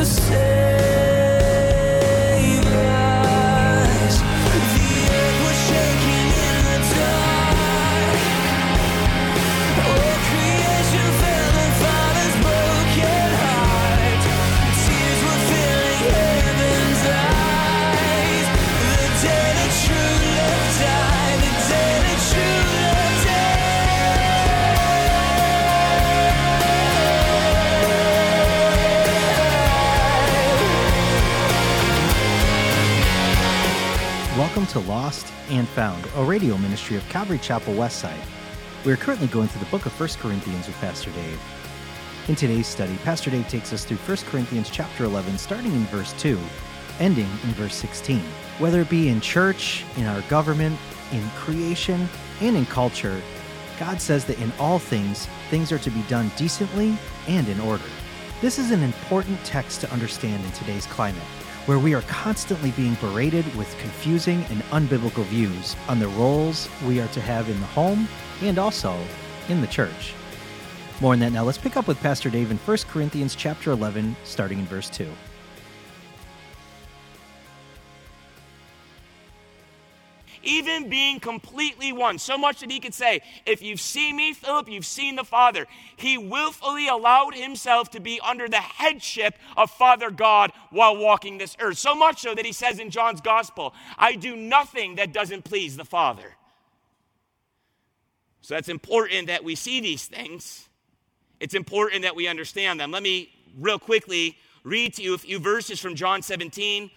Welcome to Lost and Found, a radio ministry of Calvary Chapel Westside. We are currently going through the book of 1 Corinthians with Pastor Dave. In today's study, Pastor Dave takes us through 1 Corinthians chapter 11, starting in verse 2, ending in verse 16. Whether it be in church, in our government, in creation, and in culture, God says that in all things, things are to be done decently and in order. This is an important text to understand in today's climate, where we are constantly being berated with confusing and unbiblical views on the roles we are to have in the home and also in the church. More on that now. Let's pick up with Pastor Dave in 1 Corinthians chapter 11, starting in verse 2. Even being completely one, so much that he could say, if you've seen me, Philip, you've seen the Father. He willfully allowed himself to be under the headship of Father God while walking this earth. So much so that he says in John's Gospel, I do nothing that doesn't please the Father. So that's important that we see these things. It's important that we understand them. Let me real quickly read to you a few verses from John 17.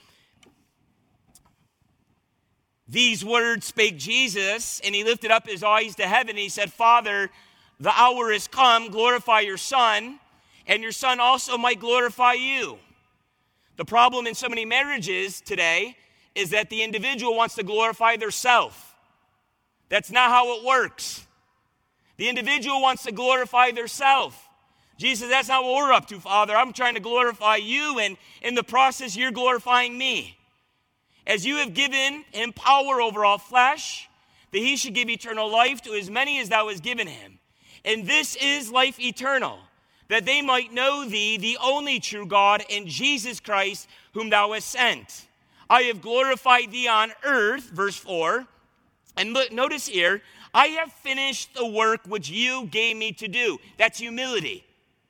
These words spake Jesus, and he lifted up his eyes to heaven, and he said, Father, the hour is come, glorify your Son, and your Son also might glorify you. The problem in so many marriages today is that the individual wants to glorify their self. That's not how it works. The individual wants to glorify their self. Jesus says, that's not what we're up to, Father. I'm trying to glorify you, and in the process, you're glorifying me. As you have given him power over all flesh, that he should give eternal life to as many as thou hast given him. And this is life eternal, that they might know thee, the only true God, and Jesus Christ, whom thou hast sent. I have glorified thee on earth, verse 4. And look, notice here, I have finished the work which you gave me to do. That's humility.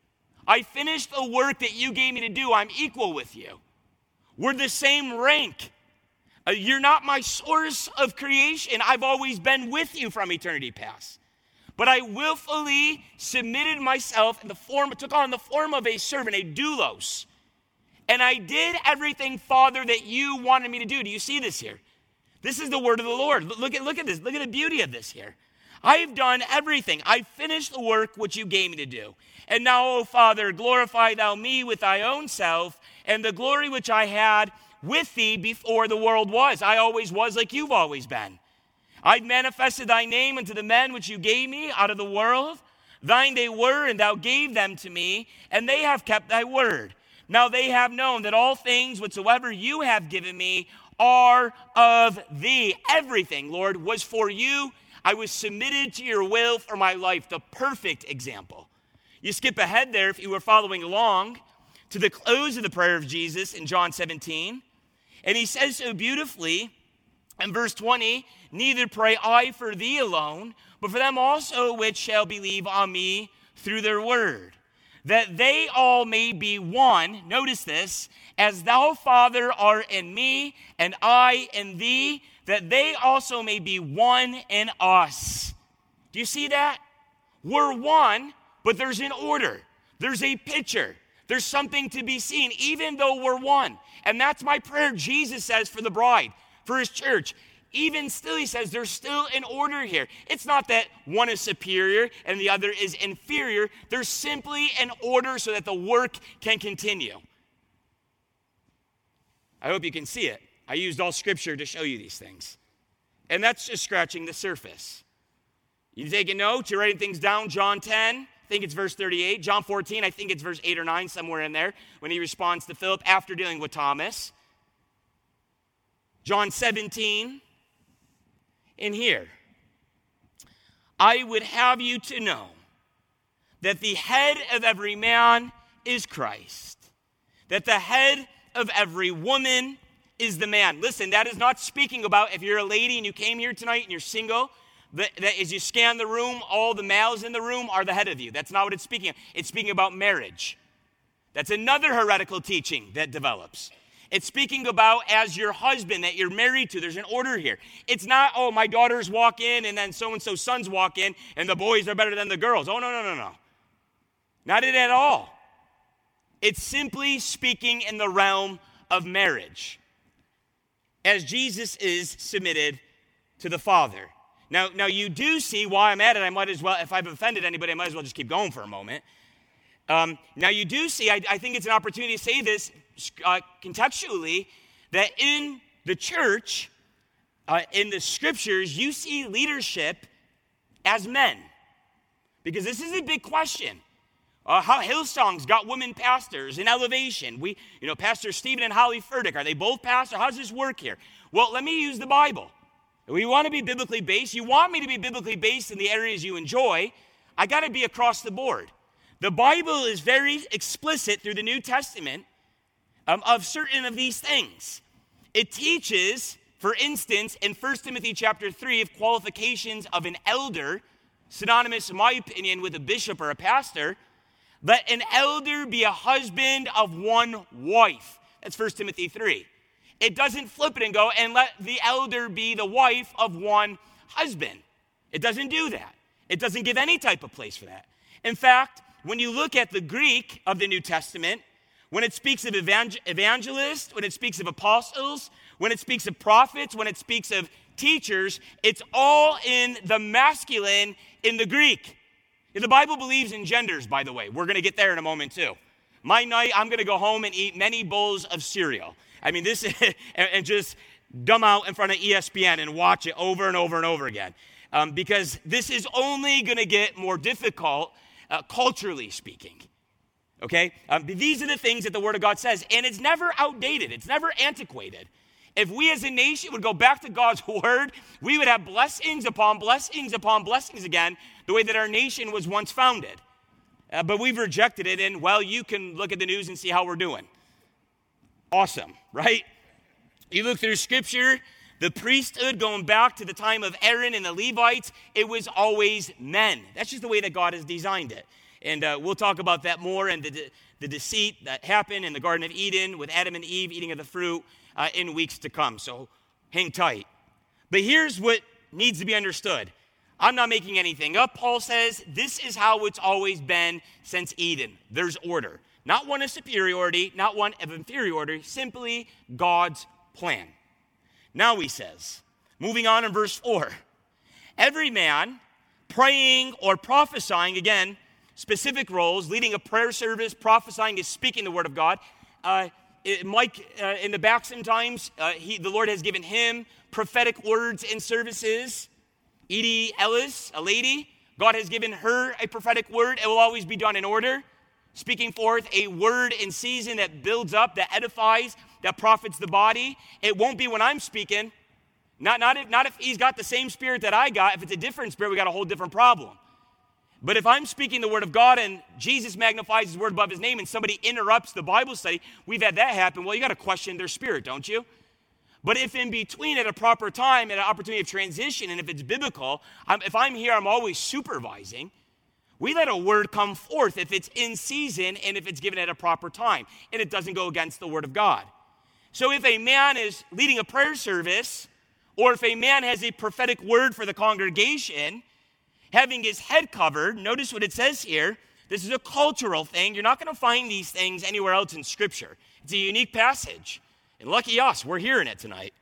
I finished the work that you gave me to do. I'm equal with you. We're the same rank. You're not my source of creation. I've always been with you from eternity past. But I willfully submitted myself took on the form of a servant, a doulos. And I did everything, Father, that you wanted me to do. Do you see this here? This is the word of the Lord. Look at this. Look at the beauty of this here. I have done everything. I finished the work which you gave me to do. And now, O Father, glorify thou me with thy own self, and the glory which I had with thee before the world was. I always was like you've always been. I've manifested thy name unto the men which you gave me out of the world. Thine they were, and thou gave them to me, and they have kept thy word. Now they have known that all things whatsoever you have given me are of thee. Everything, Lord, was for you. I was submitted to your will for my life, the perfect example. You skip ahead there if you were following along to the close of the prayer of Jesus in John 17. And he says so beautifully in verse 20, neither pray I for thee alone, but for them also which shall believe on me through their word, that they all may be one, notice this, as thou, Father, art in me, and I in thee, that they also may be one in us. Do you see that? We're one, but there's an order. There's a picture. There's something to be seen, even though we're one. And that's my prayer, Jesus says, for the bride, for his church. Even still, he says, there's still an order here. It's not that one is superior and the other is inferior. There's simply an order so that the work can continue. I hope you can see it. I used all scripture to show you these things. And that's just scratching the surface. You taking notes? You're writing things down? John 10. I think it's verse 38. John 14, I think it's verse 8 or 9, somewhere in there, when he responds to Philip after dealing with Thomas. John 17, in here. I would have you to know that the head of every man is Christ, that the head of every woman is the man. Listen, that is not speaking about if you're a lady and you came here tonight and you're single, that as you scan the room, all the males in the room are the head of you. That's not what it's speaking of. It's speaking about marriage. That's another heretical teaching that develops. It's speaking about as your husband that you're married to. There's an order here. It's not, oh, my daughters walk in and then so-and-so sons walk in and the boys are better than the girls. Oh, no. Not it at all. It's simply speaking in the realm of marriage. As Jesus is submitted to the Father. Now you do see why I'm at it. I might as well, if I've offended anybody, I might as well just keep going for a moment. Now you do see, I think it's an opportunity to say this contextually, that in the church, in the scriptures, you see leadership as men. Because this is a big question. How Hillsong's got women pastors in Elevation. Pastor Stephen and Holly Furtick, are they both pastors? How does this work here? Well, let me use the Bible. We want to be biblically based. You want me to be biblically based in the areas you enjoy. I got to be across the board. The Bible is very explicit through the New Testament of certain of these things. It teaches, for instance, in 1 Timothy chapter 3 of qualifications of an elder, synonymous in my opinion with a bishop or a pastor, let an elder be a husband of one wife. That's 1 Timothy 3. It doesn't flip it and go, and let the elder be the wife of one husband. It doesn't do that. It doesn't give any type of place for that. In fact, when you look at the Greek of the New Testament, when it speaks of evangelists, when it speaks of apostles, when it speaks of prophets, when it speaks of teachers, it's all in the masculine in the Greek. The Bible believes in genders, by the way. We're going to get there in a moment, too. My night, I'm going to go home and eat many bowls of cereal. I mean, this is, and just dumb out in front of ESPN and watch it over and over and over again. Because this is only going to get more difficult, culturally speaking. Okay? These are the things that the Word of God says. And it's never outdated. It's never antiquated. If we as a nation would go back to God's Word, we would have blessings upon blessings upon blessings again, the way that our nation was once founded. But we've rejected it, and, well, you can look at the news and see how we're doing. Awesome, right? You look through Scripture, the priesthood going back to the time of Aaron and the Levites, it was always men. That's just the way that God has designed it. And we'll talk about that more and the deceit that happened in the Garden of Eden with Adam and Eve eating of the fruit in weeks to come. So hang tight. But here's what needs to be understood. I'm not making anything up. Paul says this is how it's always been since Eden. There's order. Not one of superiority, not one of inferiority, simply God's plan. Now he says, moving on in verse 4, every man praying or prophesying, again, specific roles, leading a prayer service, prophesying is speaking the word of God. Mike, in the back sometimes, the Lord has given him prophetic words and services. Edie Ellis, a lady, God has given her a prophetic word. It will always be done in order. Speaking forth a word in season that builds up, that edifies, that profits the body. It won't be when I'm speaking. Not if he's got the same spirit that I got. If it's a different spirit, we got a whole different problem. But if I'm speaking the word of God and Jesus magnifies his word above his name and somebody interrupts the Bible study, we've had that happen. Well, you got to question their spirit, don't you? But if in between at a proper time, at an opportunity of transition, and if it's biblical, if I'm here, I'm always supervising. We let a word come forth if it's in season and if it's given at a proper time, and it doesn't go against the word of God. So if a man is leading a prayer service, or if a man has a prophetic word for the congregation, having his head covered, notice what it says here. This is a cultural thing. You're not going to find these things anywhere else in Scripture. It's a unique passage. And lucky us, we're hearing it tonight.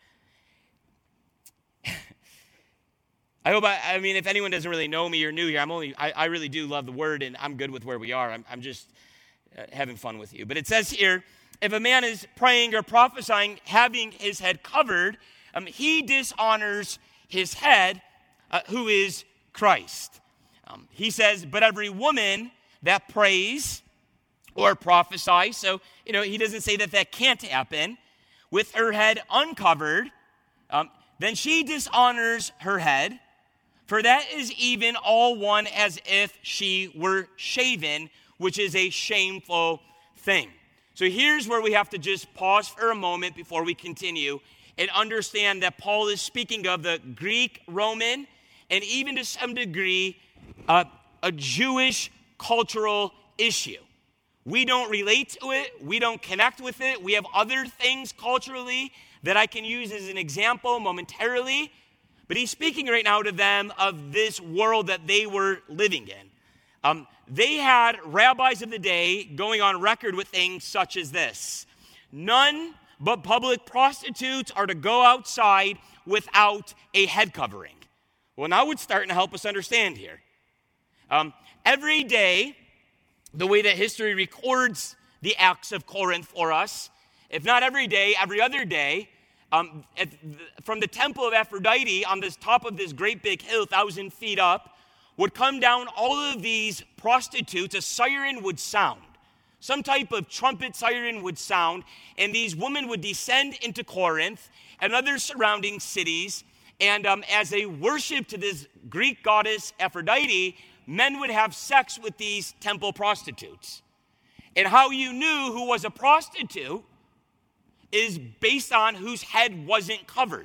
I mean, if anyone doesn't really know me or new here, I really do love the word, and I'm good with where we are. I'm just having fun with you. But it says here, if a man is praying or prophesying, having his head covered, he dishonors his head, who is Christ. He says, but every woman that prays or prophesies, so, he doesn't say that can't happen, with her head uncovered, then she dishonors her head, for that is even all one as if she were shaven, which is a shameful thing. So here's where we have to just pause for a moment before we continue and understand that Paul is speaking of the Greek, Roman, and even to some degree, a Jewish cultural issue. We don't relate to it. We don't connect with it. We have other things culturally that I can use as an example momentarily. But he's speaking right now to them of this world that they were living in. They had rabbis of the day going on record with things such as this. None but public prostitutes are to go outside without a head covering. Well, now it's starting to help us understand here. Every day, the way that history records the acts of Corinth for us, if not every day, every other day, from the temple of Aphrodite on this top of this great big hill, 1,000 feet up, would come down all of these prostitutes. A siren would sound. Some type of trumpet siren would sound, and these women would descend into Corinth and other surrounding cities, and as a worship to this Greek goddess Aphrodite, men would have sex with these temple prostitutes. And how you knew who was a prostitute is based on whose head wasn't covered.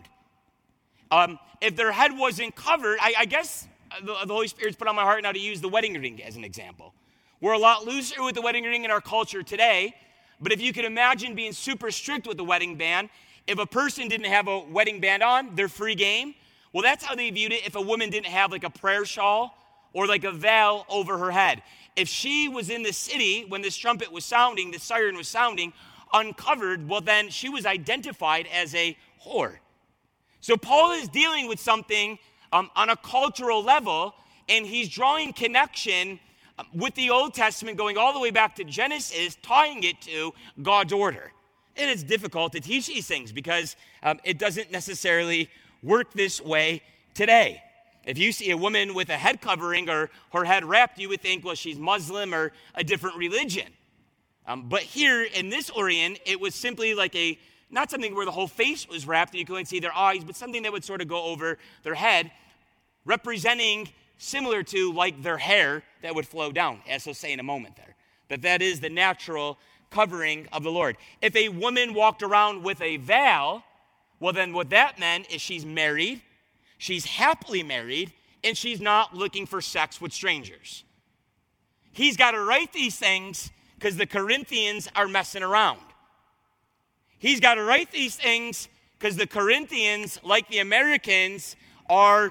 If their head wasn't covered, I guess the Holy Spirit's put on my heart now to use the wedding ring as an example. We're a lot looser with the wedding ring in our culture today, but if you could imagine being super strict with the wedding band, if a person didn't have a wedding band on, they're free game. Well, that's how they viewed it if a woman didn't have like a prayer shawl or like a veil over her head. If she was in the city when this trumpet was sounding, the siren was sounding, uncovered, well then she was identified as a whore. So Paul is dealing with something on a cultural level, and he's drawing connection with the Old Testament going all the way back to Genesis, tying it to God's order. And it's difficult to teach these things because it doesn't necessarily work this way today. If you see a woman with a head covering or her head wrapped, you would think, well, she's Muslim or a different religion. But here in this Orient, it was simply like not something where the whole face was wrapped and you could only see their eyes, but something that would sort of go over their head, representing similar to like their hair that would flow down, as he'll say in a moment there. That is the natural covering of the Lord. If a woman walked around with a veil, well then what that meant is she's married, she's happily married, and she's not looking for sex with strangers. He's got to write these things because the Corinthians are messing around. He's got to write these things because the Corinthians, like the Americans, are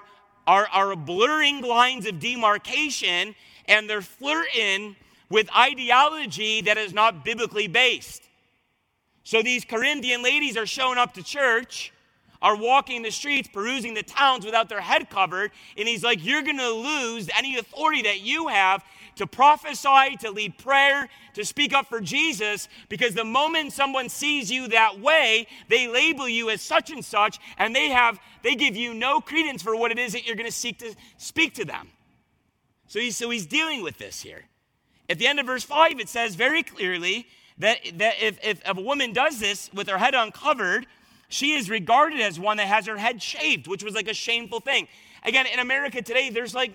blurring lines of demarcation, and they're flirting with ideology that is not biblically based. So these Corinthian ladies are showing up to church, are walking the streets, perusing the towns without their head covered, and he's like, you're going to lose any authority that you have to prophesy, to lead prayer, to speak up for Jesus, because the moment someone sees you that way, they label you as such and such, and they give you no credence for what it is that you're going to seek to speak to them. So he's dealing with this here. At the end of verse 5, it says very clearly that if a woman does this with her head uncovered, she is regarded as one that has her head shaved, which was like a shameful thing. Again, in America today, there's like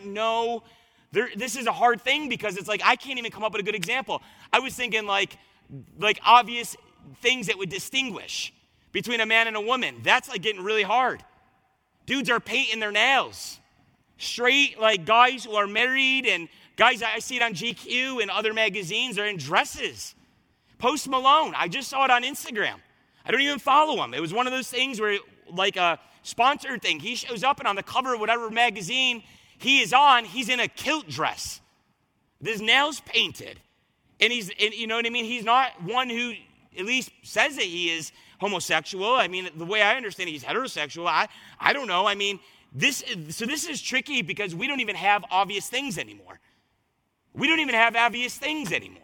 this is a hard thing because it's like I can't even come up with a good example. I was thinking like obvious things that would distinguish between a man and a woman. That's like getting really hard. Dudes are painting their nails. Straight like guys who are married and guys, I see it on GQ and other magazines, they're in dresses. Post Malone, I just saw it on Instagram. I don't even follow him. It was one of those things where like a sponsored thing. He shows up and on the cover of whatever magazine he is on, he's in a kilt dress. His nails painted. And you know what I mean? He's not one who at least says that he is homosexual. I mean, the way I understand it, he's heterosexual. I don't know. I mean, this is tricky because we don't even have obvious things anymore. We don't even have obvious things anymore.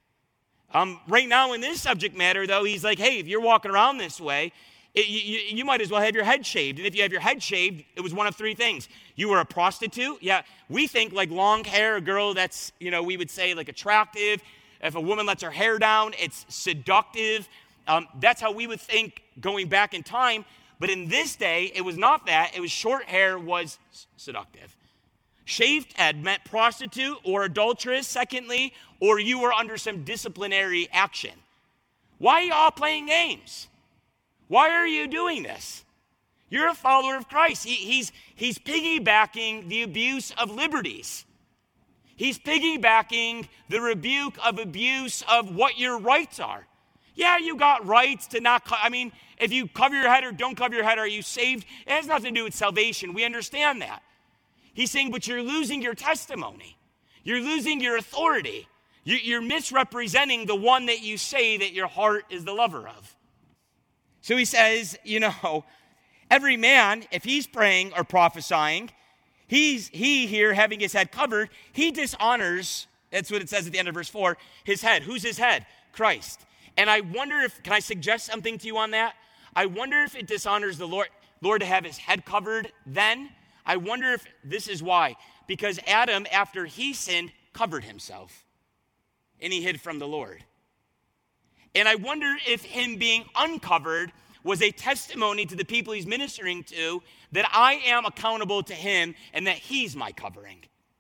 Right now in this subject matter, though, he's like, hey, if you're walking around this way, you might as well have your head shaved. And if you have your head shaved, it was one of three things. You were a prostitute. Yeah, we think like long hair, a girl that's, we would say like attractive. If a woman lets her hair down, it's seductive. That's how we would think going back in time. But in this day, it was not that. It was short hair was seductive. Shaved head meant prostitute or adulteress, secondly, or you were under some disciplinary action. Why are you all playing games? Why are you doing this? You're a follower of Christ. He's piggybacking the abuse of liberties. He's piggybacking the rebuke of abuse of what your rights are. Yeah, you got rights to not, if you cover your head or don't cover your head, are you saved? It has nothing to do with salvation. We understand that. He's saying, but you're losing your testimony. You're losing your authority. You're misrepresenting the one that you say that your heart is the lover of. So he says, every man, if he's praying or prophesying, he here having his head covered, he dishonors, that's what it says at the end of verse 4, his head. Who's his head? Christ. And I wonder can I suggest something to you on that? I wonder if it dishonors the Lord to have his head covered then. I wonder if this is why. Because Adam, after he sinned, covered himself. And he hid from the Lord. And I wonder if him being uncovered was a testimony to the people he's ministering to that I am accountable to him and that he's my covering.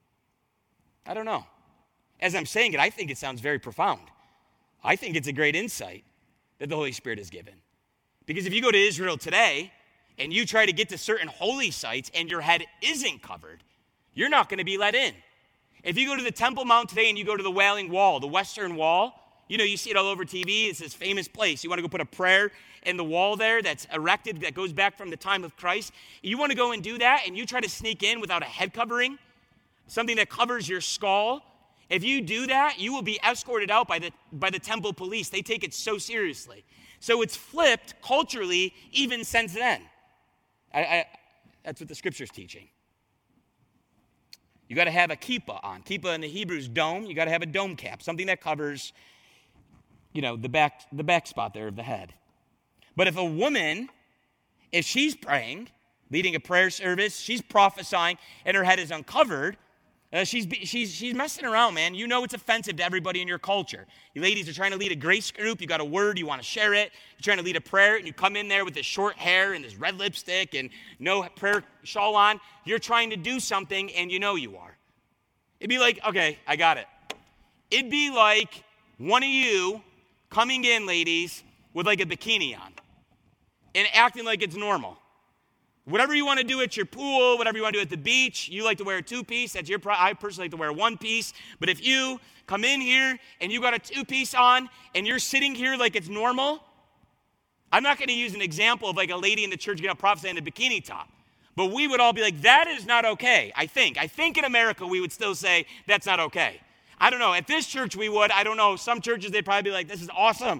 I don't know. As I'm saying it, I think it sounds very profound. I think it's a great insight that the Holy Spirit has given. Because if you go to Israel today and you try to get to certain holy sites and your head isn't covered, you're not going to be let in. If you go to the Temple Mount today and you go to the Wailing Wall, the Western Wall, you see it all over TV. It's this famous place. You want to go put a prayer in the wall there that's erected, that goes back from the time of Christ. You want to go and do that, and you try to sneak in without a head covering, something that covers your skull. If you do that, you will be escorted out by the temple police. They take it so seriously. So it's flipped culturally even since then. That's what the Scripture's teaching. You got to have a kippah on. Kippah in the Hebrew is dome. You got to have a dome cap, something that covers, the back spot there of the head. But if a woman, if she's praying, leading a prayer service, she's prophesying, and her head is uncovered, she's messing around, man. It's offensive to everybody in your culture. You ladies are trying to lead a grace group. You got a word, you want to share it. You're trying to lead a prayer, and you come in there with this short hair and this red lipstick and no prayer shawl on. You're trying to do something, and you are. It'd be like, okay, I got it. It'd be like one of you coming in, ladies, with like a bikini on and acting like it's normal. Whatever you want to do at your pool, whatever you want to do at the beach, you like to wear a two-piece. That's I personally like to wear a one-piece. But if you come in here and you got a two-piece on and you're sitting here like it's normal, I'm not going to use an example of like a lady in the church getting up prophesying in a bikini top. But we would all be like, that is not okay, I think. I think in America we would still say that's not okay. I don't know. At this church we would. I don't know. Some churches they'd probably be like, this is awesome.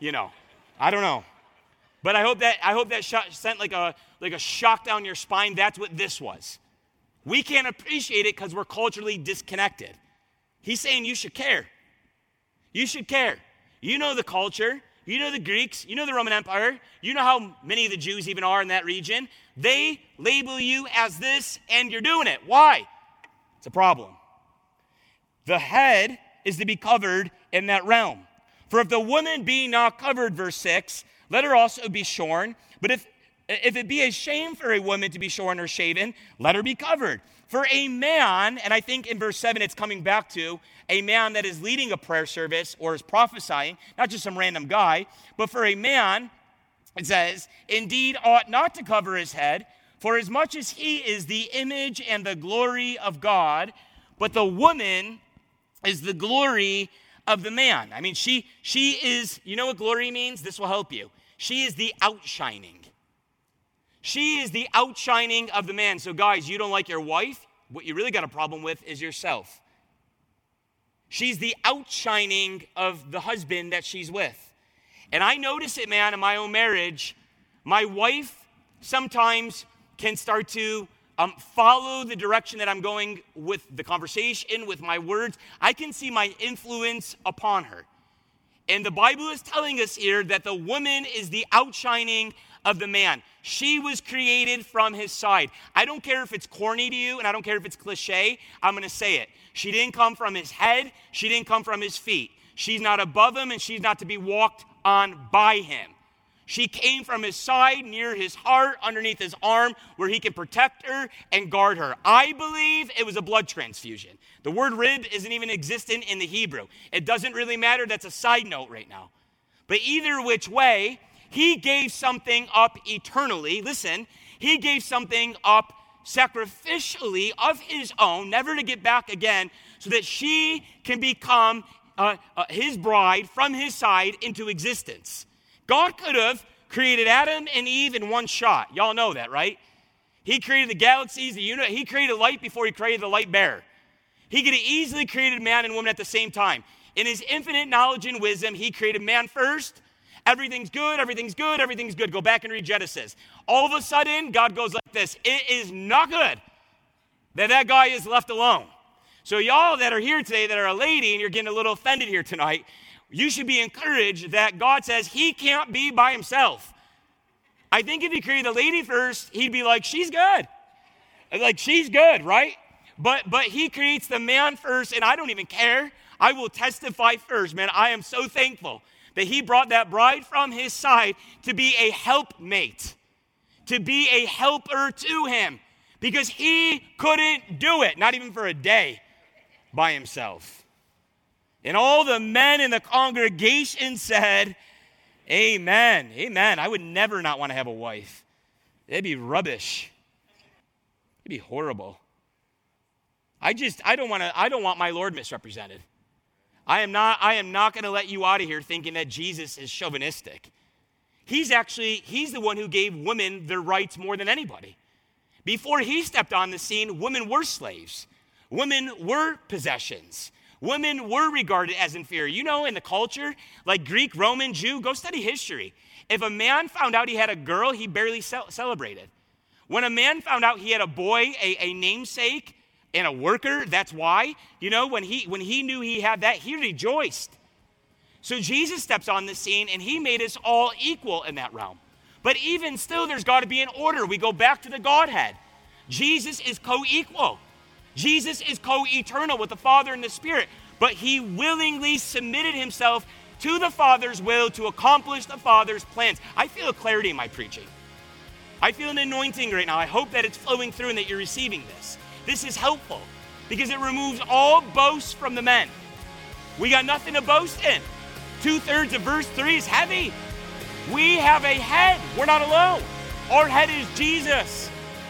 I don't know. But I hope that sent like a shock down your spine. That's what this was. We can't appreciate it because we're culturally disconnected. He's saying you should care. You should care. You know the culture. You know the Greeks. You know the Roman Empire. You know how many of the Jews even are in that region. They label you as this, and you're doing it. Why? It's a problem. The head is to be covered in that realm. For if the woman be not covered, verse 6, let her also be shorn. But if it be a shame for a woman to be shorn or shaven, let her be covered. For a man, and I think in verse 7 it's coming back to a man that is leading a prayer service or is prophesying, not just some random guy, but for a man, it says, indeed ought not to cover his head, for as much as he is the image and the glory of God, but the woman is the glory of the man. I mean, she is, you know what glory means? This will help you. She is the outshining. She is the outshining of the man. So guys, you don't like your wife? What you really got a problem with is yourself. She's the outshining of the husband that she's with. And I notice it, man, in my own marriage. My wife sometimes can start to follow the direction that I'm going with the conversation, with my words. I can see my influence upon her. And the Bible is telling us here that the woman is the outshining of the man. She was created from his side. I don't care if it's corny to you, and I don't care if it's cliche. I'm going to say it. She didn't come from his head. She didn't come from his feet. She's not above him, and she's not to be walked on by him. She came from his side, near his heart, underneath his arm, where he can protect her and guard her. I believe it was a blood transfusion. The word rib isn't even existent in the Hebrew. It doesn't really matter. That's a side note right now. But either which way, he gave something up eternally. Listen, he gave something up sacrificially of his own, never to get back again, so that she can become his bride from his side into existence. God could have created Adam and Eve in one shot. Y'all know that, right? He created the galaxies, the universe. He created light before he created the light bearer. He could have easily created man and woman at the same time. In his infinite knowledge and wisdom, he created man first. Everything's good, everything's good, everything's good. Go back and read Genesis. All of a sudden, God goes like this. It is not good that guy is left alone. So y'all that are here today that are a lady and you're getting a little offended here tonight, you should be encouraged that God says he can't be by himself. I think if he created the lady first, he'd be like, she's good. Like, she's good, right? But he creates the man first, and I don't even care. I will testify first, man. I am so thankful that he brought that bride from his side to be a helpmate, to be a helper to him, because he couldn't do it, not even for a day, by himself. And all the men in the congregation said, amen, amen. I would never not want to have a wife. It'd be rubbish. It'd be horrible. I don't want my Lord misrepresented. I am not going to let you out of here thinking that Jesus is chauvinistic. He's the one who gave women their rights more than anybody. Before he stepped on the scene, women were slaves. Women were possessions. Women were regarded as inferior. You know, in the culture, like Greek, Roman, Jew, go study history. If a man found out he had a girl, he barely celebrated. When a man found out he had a boy, a namesake, and a worker, that's why. You know, when he knew he had that, he rejoiced. So Jesus steps on the scene, and he made us all equal in that realm. But even still, there's got to be an order. We go back to the Godhead. Jesus is co-equal. Jesus is co-eternal with the Father and the Spirit. But he willingly submitted himself to the Father's will to accomplish the Father's plans. I feel a clarity in my preaching. I feel an anointing right now. I hope that it's flowing through and that you're receiving this. This is helpful because it removes all boasts from the men. We got nothing to boast in. 2/3 of verse 3 is heavy. We have a head. We're not alone. Our head is Jesus.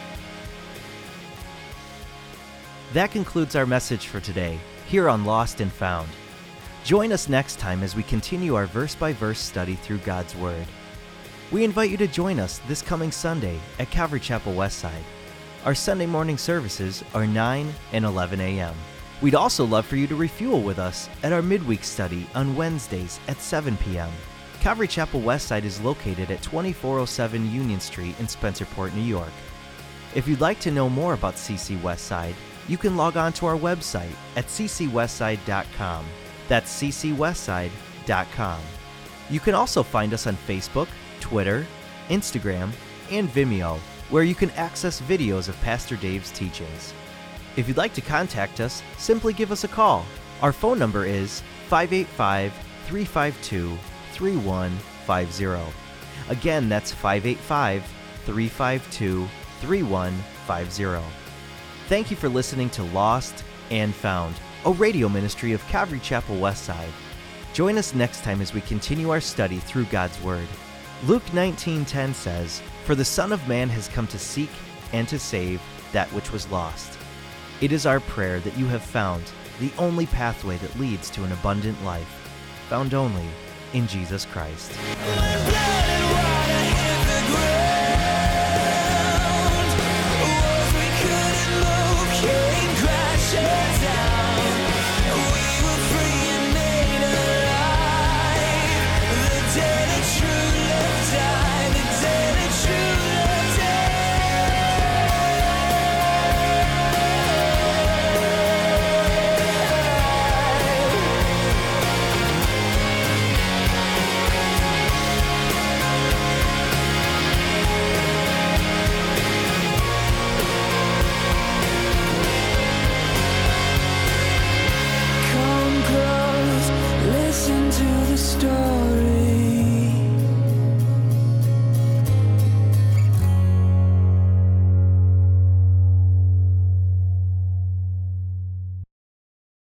That concludes our message for today, here on Lost and Found. Join us next time as we continue our verse-by-verse study through God's Word. We invite you to join us this coming Sunday at Calvary Chapel Westside. Our Sunday morning services are 9 and 11 a.m. We'd also love for you to refuel with us at our midweek study on Wednesdays at 7 p.m. Calvary Chapel Westside is located at 2407 Union Street in Spencerport, New York. If you'd like to know more about CC Westside, you can log on to our website at ccwestside.com. That's ccwestside.com. You can also find us on Facebook, Twitter, Instagram, and Vimeo, where you can access videos of Pastor Dave's teachings. If you'd like to contact us, simply give us a call. Our phone number is 585-352-3150. Again, that's 585-352-3150. Thank you for listening to Lost and Found, a radio ministry of Calvary Chapel Westside. Join us next time as we continue our study through God's Word. Luke 19:10 says, "For the Son of Man has come to seek and to save that which was lost." It is our prayer that you have found the only pathway that leads to an abundant life, found only in Jesus Christ.